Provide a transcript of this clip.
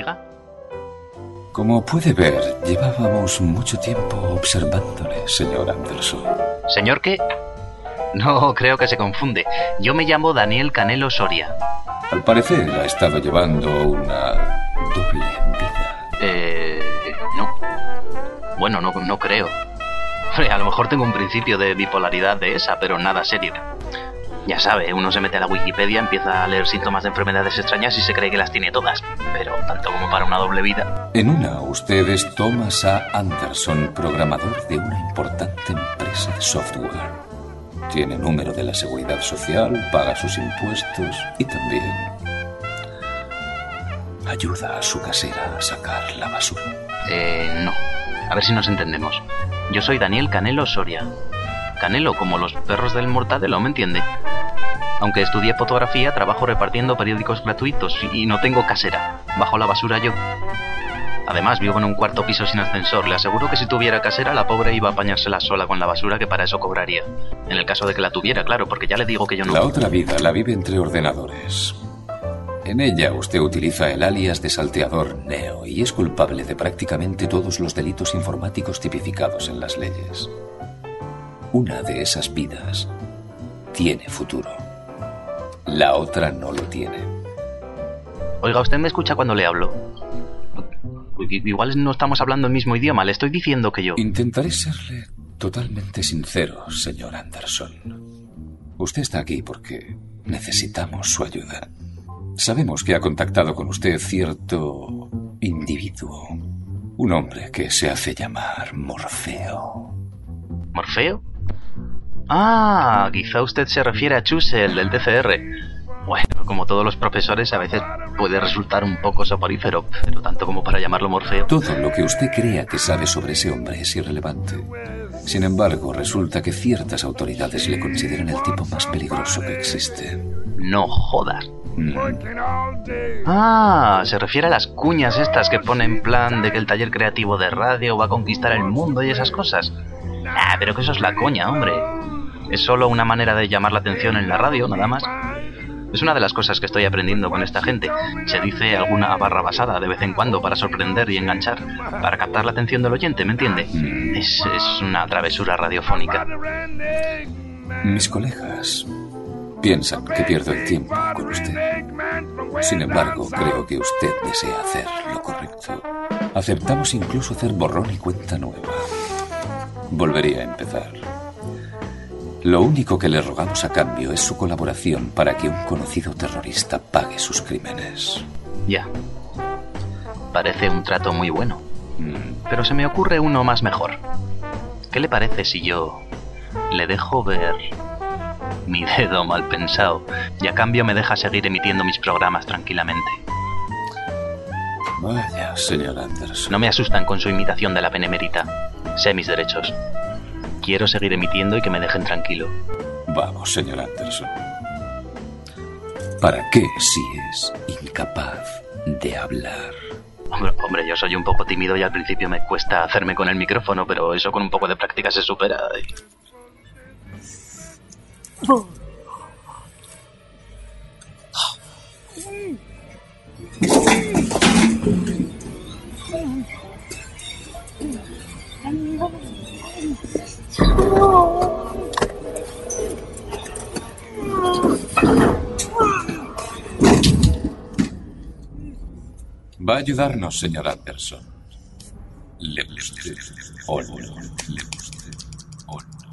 colega? Como puede ver, llevábamos mucho tiempo observándole, señor Anderson. ¿Señor qué? No, creo que se confunde. Yo me llamo Daniel Canelo Soria. Al parecer ha estado llevando una doble vida. No. Bueno, no creo. A lo mejor tengo un principio de bipolaridad de esa, pero nada serio. Ya sabe, uno se mete a la Wikipedia, empieza a leer síntomas de enfermedades extrañas y se cree que las tiene todas. Pero tanto como para una doble vida. En una, usted es Thomas A. Anderson, programador de una importante empresa de software. Tiene número de la Seguridad Social, paga sus impuestos y también ayuda a su casera a sacar la basura. No. A ver si nos entendemos. Yo soy Daniel Canelo Soria. Canelo, como los perros del Mortadelo, ¿me entiende? Aunque estudié fotografía, trabajo repartiendo periódicos gratuitos y no tengo casera. Bajo la basura yo. Además, vivo en un cuarto piso sin ascensor. Le aseguro que si tuviera casera, la pobre iba a apañársela sola con la basura, que para eso cobraría. En el caso de que la tuviera, claro, porque ya le digo que yo no... La otra vida la vive entre ordenadores. En ella usted utiliza el alias de salteador Neo y es culpable de prácticamente todos los delitos informáticos tipificados en las leyes. Una de esas vidas tiene futuro. La otra no lo tiene. Oiga, ¿usted me escucha cuando le hablo? Igual no estamos hablando el mismo idioma. Le estoy diciendo que yo... Intentaré serle totalmente sincero, señor Anderson. Usted está aquí porque necesitamos su ayuda. Sabemos que ha contactado con usted cierto individuo. Un hombre que se hace llamar Morfeo. ¿Morfeo? Ah, quizá usted se refiere a Chuse, el del TCR. Bueno, como todos los profesores, a veces puede resultar un poco soporífero, pero tanto como para llamarlo Morfeo. Todo lo que usted crea que sabe sobre ese hombre es irrelevante. Sin embargo, resulta que ciertas autoridades le consideran el tipo más peligroso que existe. No jodas. Ah, se refiere a las cuñas estas que pone en plan de que el taller creativo de radio va a conquistar el mundo y esas cosas. Ah, pero que eso es la coña, hombre. Es solo una manera de llamar la atención en la radio, nada más. Es una de las cosas que estoy aprendiendo con esta gente. Se dice alguna barra basada de vez en cuando para sorprender y enganchar, para captar la atención del oyente, ¿me entiende? Es una travesura radiofónica. Mis colegas piensan que pierdo el tiempo con usted. Sin embargo, creo que usted desea hacer lo correcto. Aceptamos incluso hacer borrón y cuenta nueva. Volvería a empezar. Lo único que le rogamos a cambio es su colaboración para que un conocido terrorista pague sus crímenes. Ya. Parece un trato muy bueno. Pero se me ocurre uno más mejor. ¿Qué le parece si yo le dejo ver mi dedo mal pensado y a cambio me deja seguir emitiendo mis programas tranquilamente? Vaya, señor Anderson. No me asustan con su imitación de la benemérita. Sé mis derechos. Quiero seguir emitiendo y que me dejen tranquilo. Vamos, señor Anderson. ¿Para qué si es incapaz de hablar? Hombre, yo soy un poco tímido y al principio me cuesta hacerme con el micrófono, pero eso con un poco de práctica se supera. Va a ayudarnos, señor Anderson. Le guste o no le guste o no.